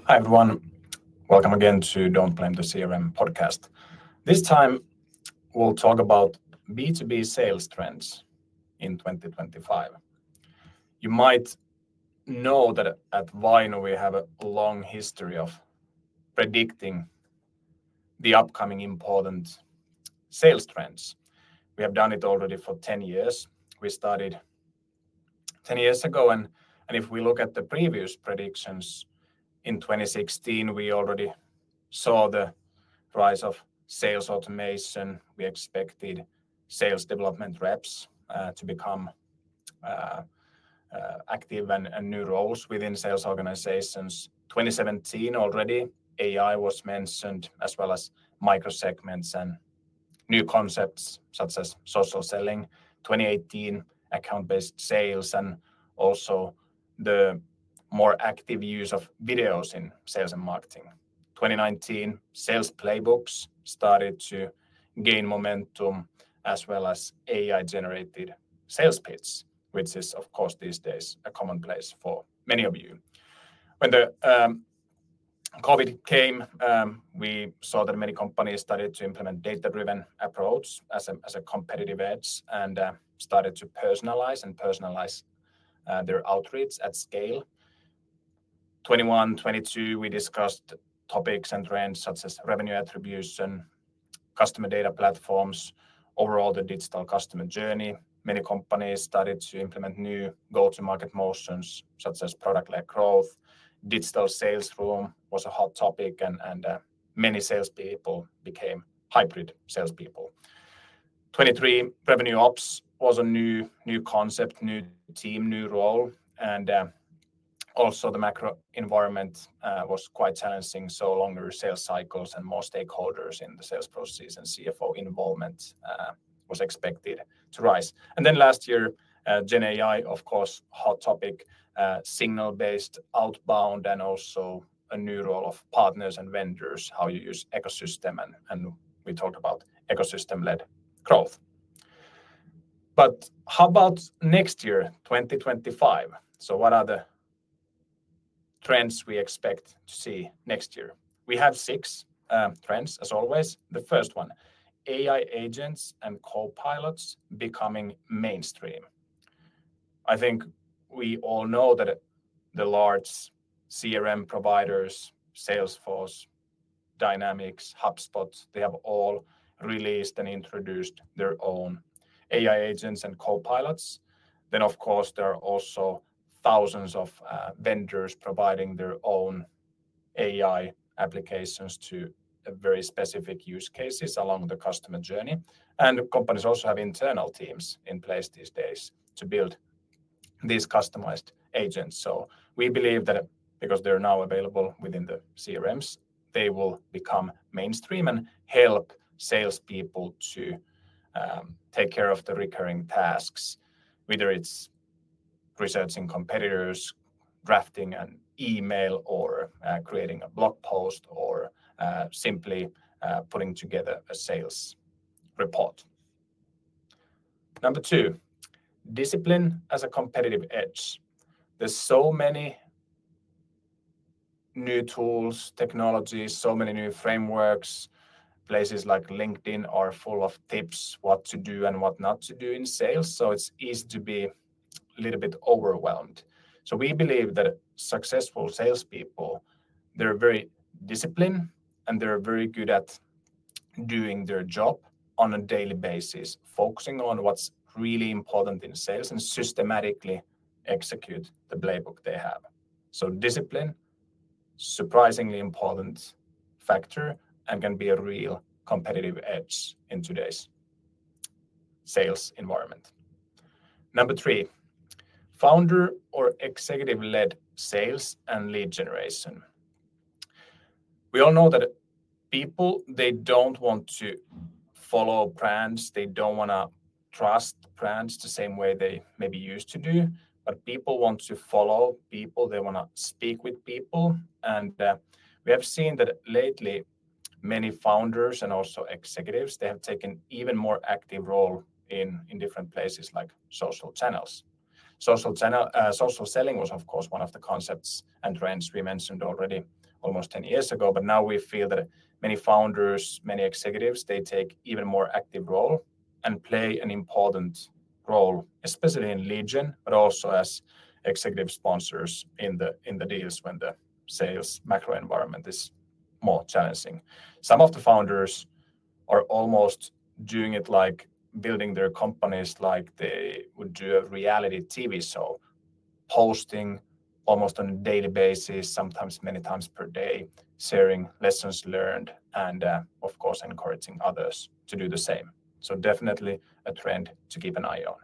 Hi, everyone. Welcome again to Don't Blame the CRM podcast. This time, we'll talk about B2B sales trends in 2025. You might know that at Vino, we have a long history of predicting the upcoming important sales trends. We have done it already for 10 years. We started 10 years ago, and if we look at the previous predictions, in 2016, we already saw the rise of sales automation. We expected sales development reps to become active and new roles within sales organizations. 2017 already, AI was mentioned, as well as microsegments and new concepts such as social selling. 2018, account-based sales, and also the more active use of videos in sales and marketing. 2019, sales playbooks started to gain momentum, as well as AI-generated sales pitch, which is, of course, these days a commonplace for many of you. When the COVID came, we saw that many companies started to implement data-driven approach as a competitive edge and started to personalize their outreach at scale. 21, 22, we discussed topics and trends such as revenue attribution, customer data platforms, overall the digital customer journey. Many companies started to implement new go-to-market motions such as product-led growth. Digital sales room was a hot topic, and many salespeople became hybrid salespeople. 23, revenue ops was a new concept, new team, new role, and also the macro environment was quite challenging, so longer sales cycles and more stakeholders in the sales process and CFO involvement was expected to rise. And then last year, Gen AI, of course, hot topic, signal-based outbound, and also a new role of partners and vendors, how you use ecosystem, and we talked about ecosystem-led growth. But how about next year, 2025? So what are the trends we expect to see next year? We have 6 trends, as always. The first one, AI agents and co-pilots becoming mainstream. I think we all know that the large CRM providers, Salesforce, Dynamics, HubSpot, they have all released and introduced their own AI agents and co-pilots. Then, of course, there are also thousands of vendors providing their own AI applications to very specific use cases along the customer journey. And companies also have internal teams in place these days to build these customized agents. So we believe that because they're now available within the CRMs, they will become mainstream and help salespeople to take care of the recurring tasks, whether it's researching competitors, drafting an email, or creating a blog post, or simply putting together a sales report. Number 2, discipline as a competitive edge. There's so many new tools, technologies, so many new frameworks. Places like LinkedIn are full of tips what to do and what not to do in sales. So it's easy to be a little bit overwhelmed. So we believe that successful salespeople, they're very disciplined and they're very good at doing their job on a daily basis, focusing on what's really important in sales and systematically execute the playbook they have. So discipline, surprisingly important factor, and can be a real competitive edge in today's sales environment. Number 3, founder or executive-led sales and lead generation. We all know that people, they don't want to follow brands. They don't want to trust brands the same way they maybe used to do. But people want to follow people. They want to speak with people. And we have seen that lately, many founders and also executives, they have taken even more active role in different places like social channels. Social selling was, of course, one of the concepts and trends we mentioned already almost 10 years ago, but now we feel that many founders, many executives, they take even more active role and play an important role, especially in lead gen, but also as executive sponsors in the deals when the sales macro environment is more challenging. Some of the founders are almost doing it like building their companies like they would do a reality TV show, posting almost on a daily basis, sometimes many times per day, sharing lessons learned, and of course encouraging others to do the same. So definitely a trend to keep an eye on.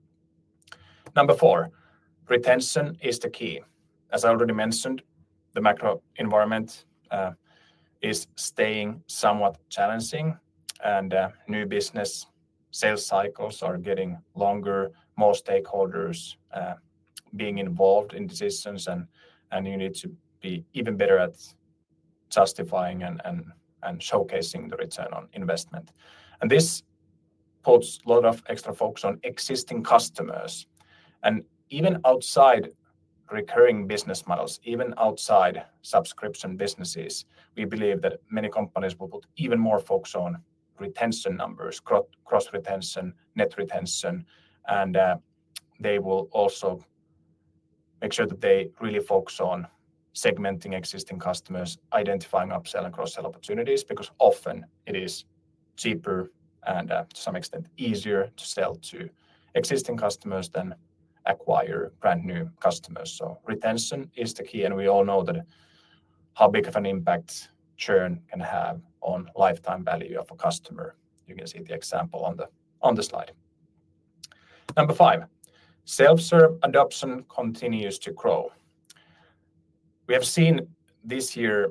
Number 4, retention is the key. As I already mentioned, the macro environment is staying somewhat challenging, and new business sales cycles are getting longer, more stakeholders being involved in decisions, and you need to be even better at justifying and showcasing the return on investment. And this puts a lot of extra focus on existing customers. And even outside recurring business models, even outside subscription businesses, we believe that many companies will put even more focus on retention numbers, cross retention, net retention, and they will also make sure that they really focus on segmenting existing customers, identifying upsell and cross-sell opportunities, because often it is cheaper and to some extent easier to sell to existing customers than acquire brand new customers. So retention is the key, and we all know that how big of an impact churn can have on lifetime value of a customer. You can see the example on the slide. Number 5, self-serve adoption continues to grow. We have seen this year,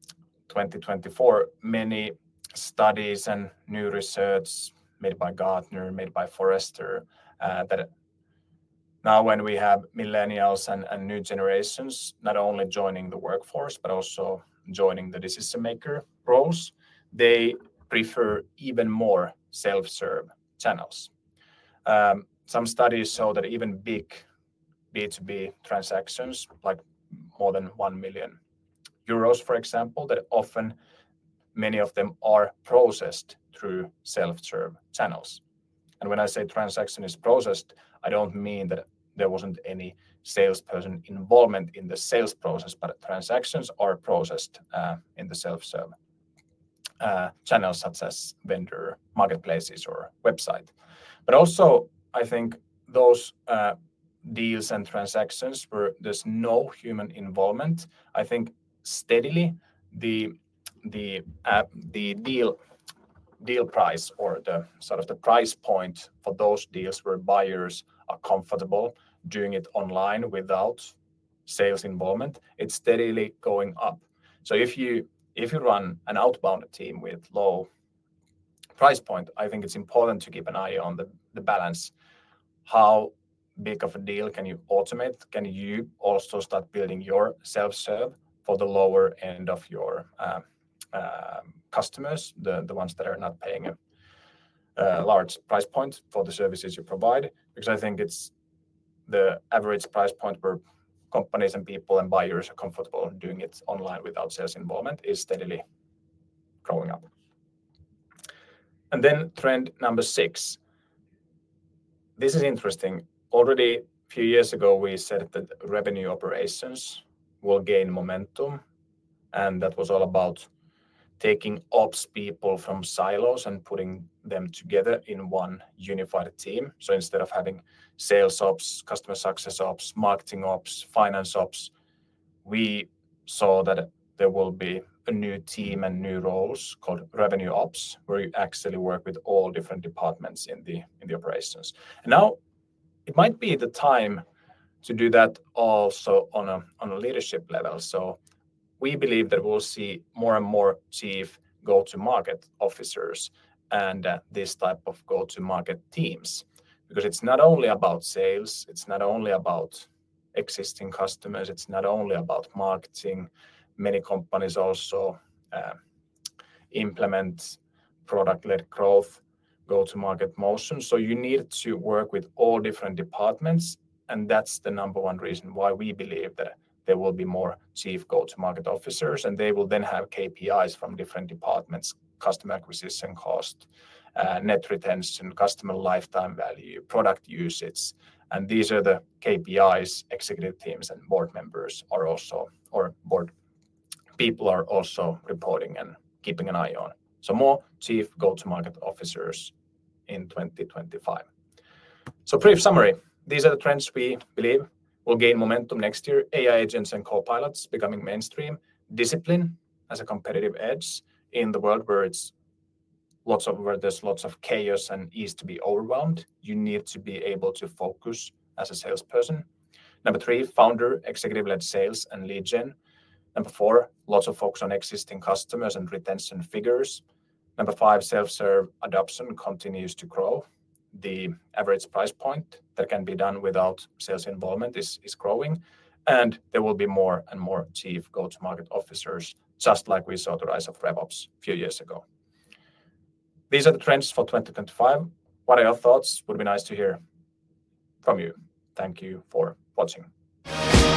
2024, many studies and new research made by Gartner, made by Forrester, that now when we have millennials and new generations not only joining the workforce, but also joining the decision maker roles, they prefer even more self-serve channels. Some studies show that even big B2B transactions, like more than 1 million euros, for example, that often many of them are processed through self-serve channels. And when I say transaction is processed, I don't mean that there wasn't any salesperson involvement in the sales process, but transactions are processed in the self-serve channels such as vendor marketplaces or website. But also, I think those deals and transactions where there's no human involvement, I think steadily the deal price, or the sort of the price point for those deals where buyers are comfortable doing it online without sales involvement, it's steadily going up. So if you run an outbound team with low price point, I think it's important to keep an eye on the balance. How big of a deal can you automate? Can you also start building your self-serve for the lower end of your customers, the ones that are not paying a large price point for the services you provide? Because I think it's the average price point where companies and people and buyers are comfortable doing it online without sales involvement is steadily growing up. And then trend number 6. This is interesting. Already a few years ago, we said that revenue operations will gain momentum, and that was all about taking ops people from silos and putting them together in one unified team. So instead of having sales ops, customer success ops, marketing ops, finance ops, we saw that there will be a new team and new roles called revenue ops, where you actually work with all different departments in the operations. And now it might be the time to do that also on a leadership level. So we believe that we'll see more and more chief go-to-market officers and this type of go-to-market teams, because it's not only about sales, it's not only about existing customers, it's not only about marketing. Many companies also implement product-led growth, go-to-market motion. So you need to work with all different departments, and that's the number one reason why we believe that there will be more chief go-to-market officers, and they will then have KPIs from different departments: customer acquisition cost, net retention, customer lifetime value, product usage. And these are the KPIs executive teams and board members are also, or board people are also reporting and keeping an eye on. So more chief go-to-market officers in 2025. So brief summary. These are the trends we believe will gain momentum next year. AI agents and co-pilots becoming mainstream. Discipline as a competitive edge in the world where there's lots of chaos and ease to be overwhelmed. You need to be able to focus as a salesperson. Number 3, founder, executive-led sales and lead gen. Number 4, lots of focus on existing customers and retention figures. Number 5, self-serve adoption continues to grow. The average price point that can be done without sales involvement is growing. And there will be more and more chief go-to-market officers, just like we saw the rise of RevOps a few years ago. These are the trends for 2025. What are your thoughts? Would be nice to hear from you. Thank you for watching.